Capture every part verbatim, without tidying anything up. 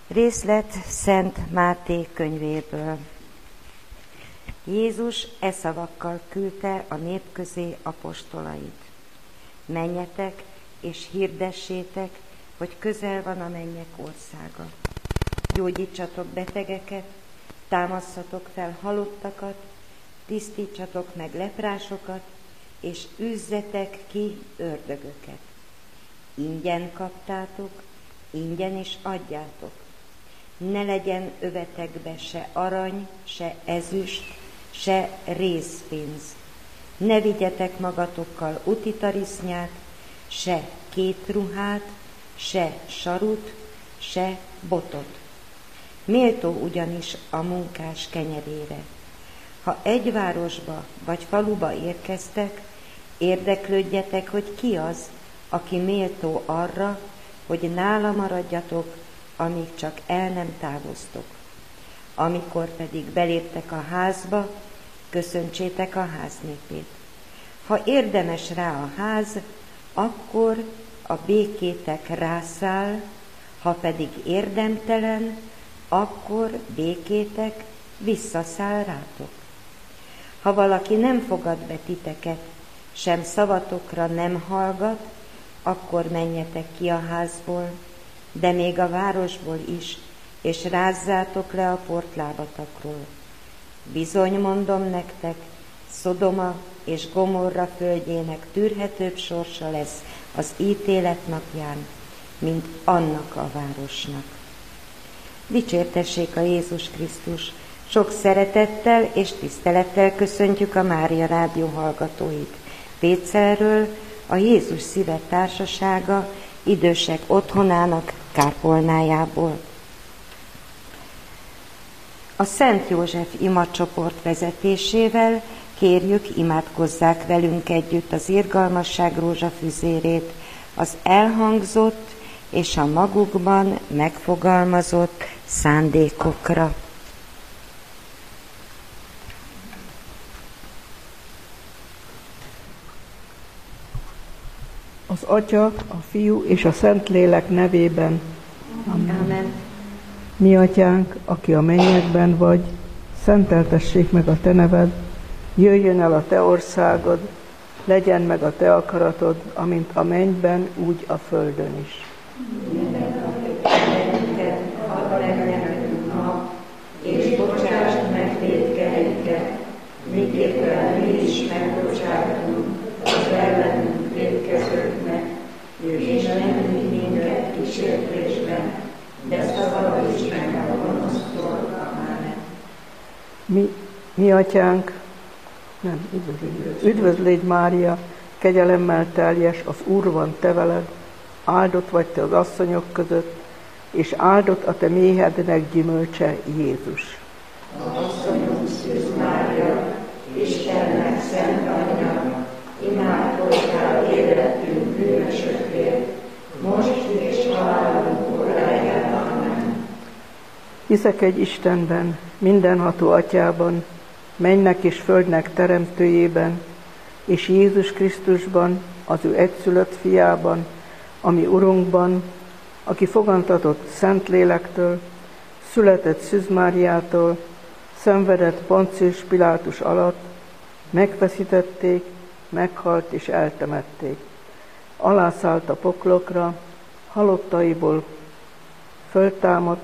Részlet Szent Máté könyvéből. Jézus e szavakkal küldte a nép közé apostolait. Menjetek és hirdessétek, hogy közel van a mennyek országa. Gyógyítsatok betegeket, támasszatok fel halottakat, tisztítsatok meg leprásokat, és üzzetek ki ördögöket. Ingyen kaptátok, ingyen is adjátok. Ne legyen övetekbe se arany, se ezüst, se rézpénz. Ne vigyetek magatokkal utitarisznyát, se két ruhát, se sarut, se botot. Méltó ugyanis a munkás kenyerére. Ha egy városba vagy faluba érkeztek, érdeklődjetek, hogy ki az, aki méltó arra, hogy nála maradjatok, amíg csak el nem távoztok. Amikor pedig beléptek a házba, köszöntsétek a ház népét. Ha érdemes rá a ház, akkor a békétek rászáll, ha pedig érdemtelen, akkor békétek visszaszáll rátok. Ha valaki nem fogad be titeket, sem szavatokra nem hallgat, akkor menjetek ki a házból, de még a városból is, és rázzátok le a portlábatokról. Bizony mondom nektek, Szodoma és Gomorra földjének tűrhetőbb sorsa lesz az ítélet napján, mint annak a városnak. Dicsértessék a Jézus Krisztus! Sok szeretettel és tisztelettel köszöntjük a Mária Rádió hallgatóit. Pécelről, a Jézus Szíve Társasága idősek otthonának kápolnájából. A Szent József imacsoport vezetésével kérjük, imádkozzák velünk együtt az irgalmasság rózsafüzérét, az elhangzott és a magukban megfogalmazott szándékokra. Az Atya, a Fiú és a Szentlélek nevében. Amen. Amen. Mi Atyánk, aki a mennyekben vagy, szenteltessék meg a Te neved, jöjjön el a Te országod, legyen meg a Te akaratod, amint a mennyben, úgy a földön is. Mindeneket add meg nekünk ma, és bocsásd meg vétkeinket, miképpen mi is megbocsátunk az ellenünk vétkezőknek, és nem vigy minket kísértésben, de szabadíts meg a gonosztól. Amen. Mi, mi Atyánk, nem, üdvözlégy, üdvözlégy Mária, kegyelemmel teljes, az Úr van te veled, áldott vagy te az asszonyok között, és áldott a te méhednek gyümölcse, Jézus. A asszonyunk Szűz Mária, Istennek szent anyja, imádkozzál életünk bűnösökért, most és halálunkor legyen. Amen. Hiszek egy Istenben, mindenható Atyában, mennek és földnek teremtőjében, és Jézus Krisztusban, az ő egyszülött fiában, ami Urunkban, aki fogantatott Szentlélektől, született Szűz Máriától, szenvedett Poncius Pilátus alatt, megfeszítették, meghalt és eltemették. Alászállt a poklokra, halottaiból föltámadt,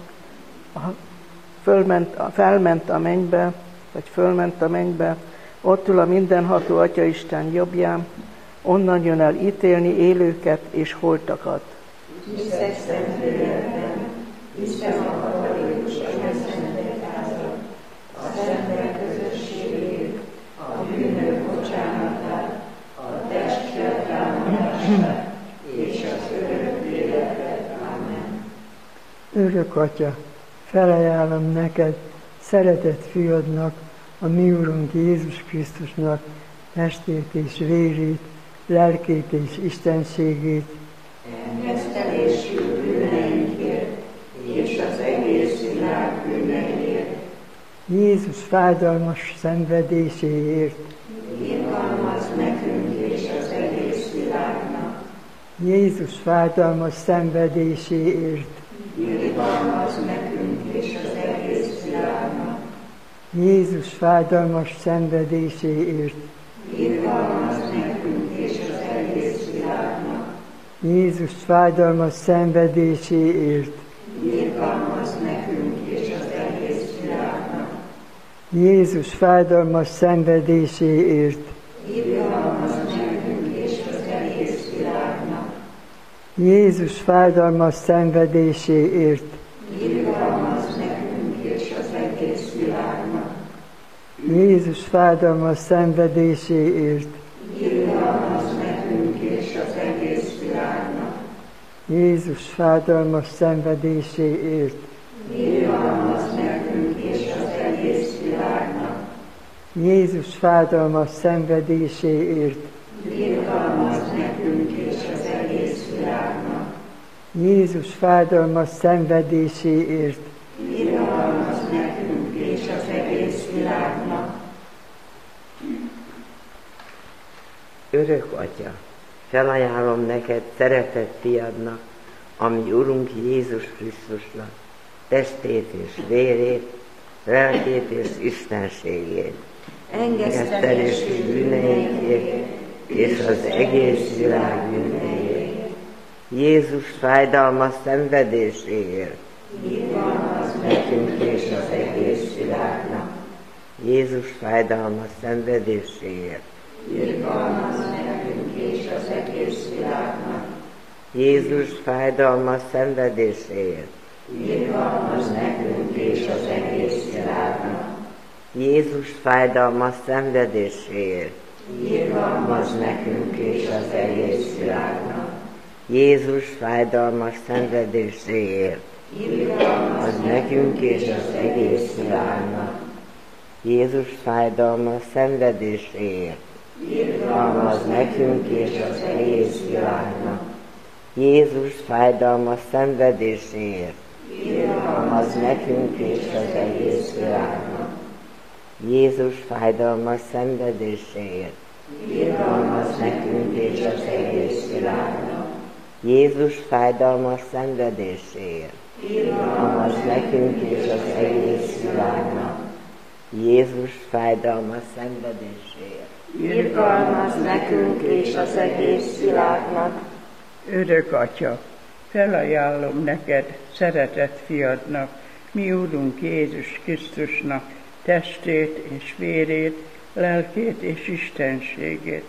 fölment, felment a mennybe, vagy fölment a mennybe, ott ül a mindenható Atya Isten jobbján, onnan jön el ítélni élőket és holtakat. Hiszek Szentlélekben, Isten a katolikus egyházat, a szentek közösségét, a bűnök bocsánatát, a test feltámadását és az örök életet. Amen. Örök Atya, felajánlom neked szeretett fiadnak, a mi Urunk Jézus Krisztusnak testét és vérét, lelkét és istenségét, engesztelésű bűneinkért és az egész világ bűneiért, Jézus fájdalmas szenvedéséért, irgalmazz nekünk és az egész világnak, Jézus fájdalmas szenvedéséért, irgalmaz nekünk és az egész világnak. Jézus fájdalmas szenvedéséért, Irgalmaz nekünk és az egész világnak. Jézus fájdalmas szenvedéséért, Irgalmaz nekünk és az egész világnak. Jézus fájdalmas szenvedéséért, Irgalmaz nekünk és az egész világnak. Jézus fájdalmas szenvedéséért, Irgalmaz nekünk és az egész világnak. Jézus fájdalmas szenvedéséért, Irgalmaz nekünk és az egész világnak. Jézus fájdalmas szenvedéséért, Irgalmaz nekünk és az egész világnak. Jézus fájdalmas szenvedéséért, Irgalmaz nekünk és az egész világnak. Jézus fájdalmas szenvedéséért, Irgalmaz nekünk és az egész világnak. Örök Atya, felajánlom neked szeretett fiadnak, ami Urunk Jézus Krisztusnak, testét és vérét, lelkét és istenségét, engesztelésű bűneinkért és az egész világ bűneiért, Jézus fájdalmas szenvedéséért, Irgalmaz nekünk és az egész világnak, Jézus fájdalmas szenvedéséért, Irgalmaz nekünk és az egész világnak. Jézus fájdalmas szenvedéséért, Irgalmaz nekünk és az egész világnak. Jézus fájdalmas szenvedéséért, Irgalmaz nekünk és az egész világnak. Jézus fájdalmas szenvedéséért, Irgalmaz nekünk és az egész világnak, Jézus fájdalmas szenvedéséért, Irgalmaz nekünk és az egész világnak. Jézus fájdalmas szenvedéséért, Irgalmaz nekünk és az egész világnak. Jézus fájdalmas szenvedéséért, Irgalmaz nekünk és az egész világnak. Jézus fájdalmas szenvedéséért, Irgalmaz nekünk és az egész világnak. Jézus fájdalmas szenvedéséért, Irgalmaz nekünk és az egész világnak. Örök Atya, felajánlom neked, szeretett fiadnak, mi Úrunk Jézus Krisztusnak, testét és vérét, lelkét és istenségét,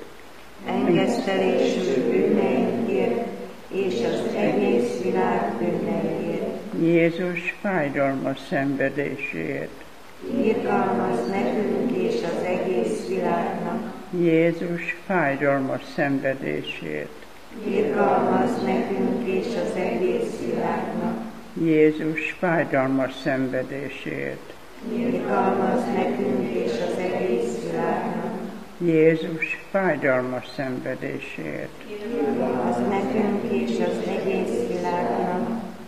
Engesztelésű bűneinkért és az egész világ bűneiért. Jézus fájdalmas szenvedéséért, Irgalmaz nekünk és az egész világnak. Jézus fájdalmas szenvedéséért, Irgalmaz nekünk és az egész világnak. Jézus fájdalmas szenvedéséért, Irgalmaz nekünk és az egész világnak. Jézus fájdalmas szenvedéséért, Irgalmaz nekünk és az egész világnak.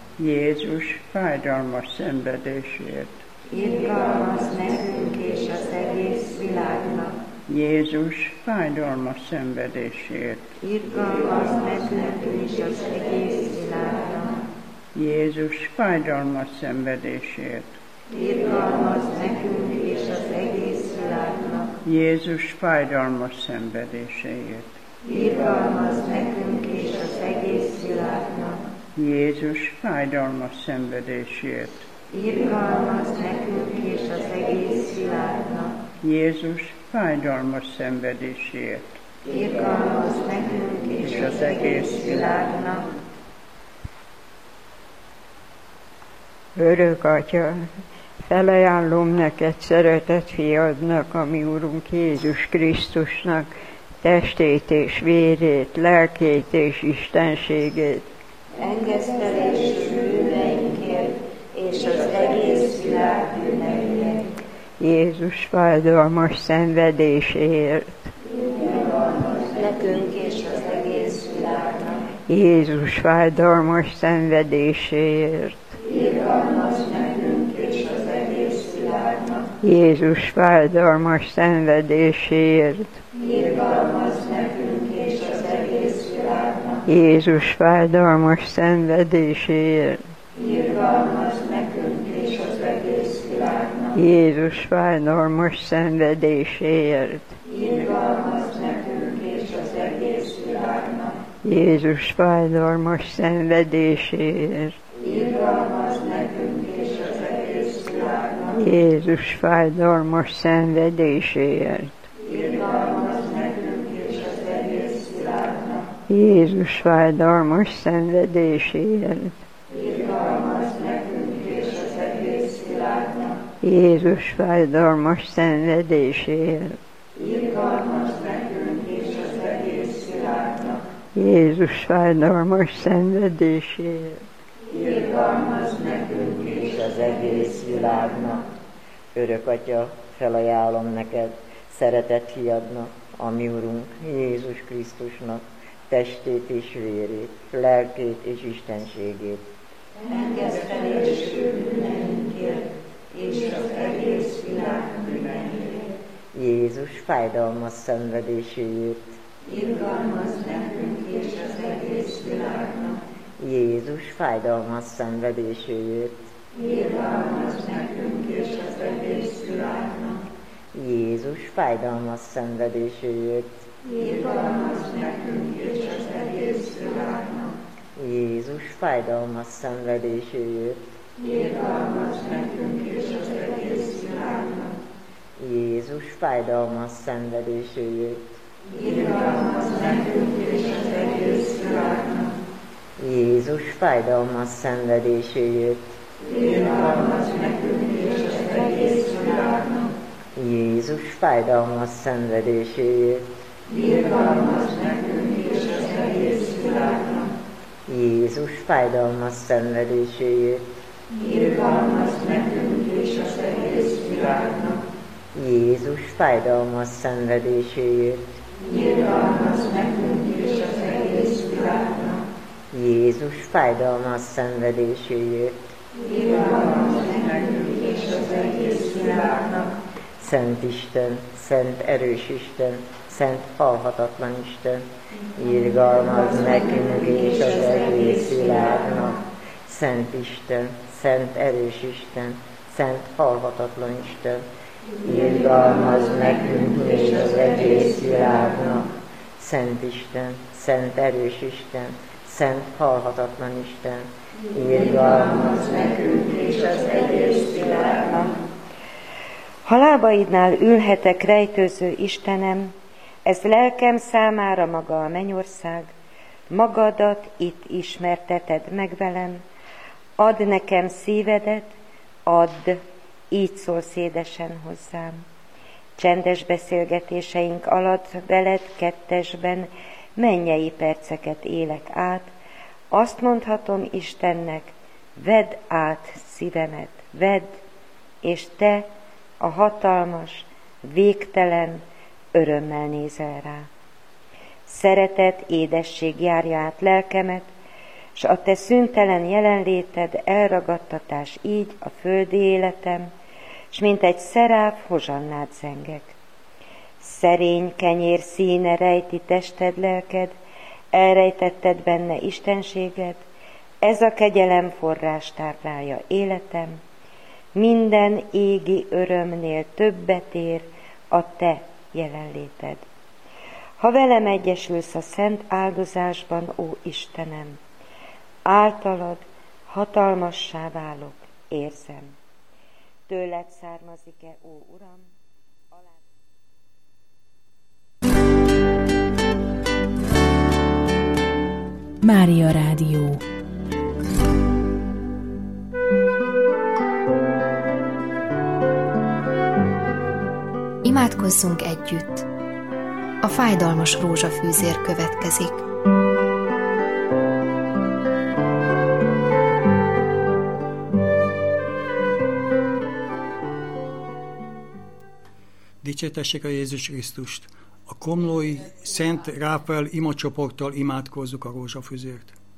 Jézus fájdalmas szenvedéséért, Irgalmaz nekünk és az egész világnak. Jézus fájdalmas szenvedéséért, Irgalmaz nekünk és az egész világnak. Jézus fájdalmas szenvedéséért, Irgalmaz nekünk és az egész világnak. Jézus fájdalmas szenvedéséért, Irgalmaz nekünk és az egész világnak. Jézus fájdalmas szenvedéséért, Irgalmaz nekünk és az egész világnak. Jézus fájdalmas szenvedéséért, Irgalmaz nekünk és az egész világnak. Örök Atya, felajánlom neked, szeretett fiadnak, a mi Urunk Jézus Krisztusnak, testét és vérét, lelkét és istenségét, Engesztelésű bűneinkért és az egész világ bűneiért. Jézus fájdalmas szenvedéséért, Irgalmaz nekünk és az egész világnak. Jézus fájdalmas szenvedéséért, Irgalmaz nekünk és az egész világnak. Jézus fájdalmas szenvedéséért, Irgalmaz nekünk és az egész világnak. Jézus fájdalmas szenvedéséért, Irgalmaz Irgalmaz nekünk és az egész világnak. Jézus fájdalmas szenvedéséért. Irgalmaz nekünk és az egész világnak. Jézus fájdalmas szenvedéséért. Irgalmaz nekünk és az egész világnak. Jézus fájdalmas szenvedéséért. Irgalmaz nekünk és az egész világnak. Jézus fájdalmas szenvedéséért. Irgalmaz nekünk és az egész világnak. Jézus fájdalmas szenvedéséért. Irgalmaz nekünk és az egész világnak. Jézus fájdalmas szenvedéséért. Irgalmaz nekünk és az egész világnak. Örök Atya, felajánlom neked szeretett fiadnak, a mi Urunk Jézus Krisztusnak testét és vérét, lelkét és istenségét. engesztelésű bűneinkért és az egész világ bűneiért. Jézus fájdalmas szenvedéséért. Irgalmaz nekünk és az egész világnak. Jézus fájdalmas szenvedéséért. Irgalmaz nekünk és az egész világnak. Jézus fájdalmas szenvedéséért. Irgalmaz nekünk és az egész világnak. Jézus fájdalmas szenvedéséért. Irgalmaz nekünk és az egész világnak. Jézus fájdalmas szenvedéséért. Irgalmaz nekünk és az egész világnak. Jézus fájdalmas szenvedéséért. Irgalmaz nekünk és az egész világnak. Jézus fájdalmas szenvedéséért. Irgalmaz nekünk és az egész világnak. Jézus fájdalmas szenvedéséért. Irgalmaz nekünk és az egész világnak. Jézus fájdalmas szenvedéséért. Irgalmaz nekünk és az egész világnak. Jézus fájdalmas szenvedéséért. Irgalmaz nekünk és az egész világnak. Szent Isten, szent erős Isten, szent halhatatlan Isten, irgalmaz nekünk és az egész világnak. Szent Isten, szent erős Isten, szent halhatatlan Isten, irgalmaz nekünk és az egész világnak. Szent Isten, szent erős Isten, szent halhatatlan Isten, irgalmaz nekünk és az egész világnak. Ha lábaidnál ülhetek, rejtőző Istenem, ez lelkem számára maga a mennyország, magadat itt ismerteted meg velem, add nekem szívedet, add, így szólsz édesen hozzám. Csendes beszélgetéseink alatt veled kettesben mennyei perceket élek át, azt mondhatom Istennek, vedd át szívemet, vedd, és te a hatalmas, végtelen örömmel nézel rá. Szeretet, édesség járja át lelkemet, s a te szüntelen jelenléted elragadtatás így a földi életem, s mint egy szeráf hozsannát zengek. Szerény kenyér színe rejti tested, lelked, elrejtetted benne istenséged, ez a kegyelem forrástárlája életem, minden égi örömnél többet ér a te jelenléted. Ha velem egyesülsz a szent áldozásban, ó Istenem, általad hatalmassá válok, érzem. Tőled származik-e, ó Uram, alá... Mária Rádió. Imádkozzunk együtt. A fájdalmas rózsafűzér következik. Dicsértessék a Jézus Krisztust! A komlói Szent Ráfael imacsoporttal imádkozzuk a rózsafűzért.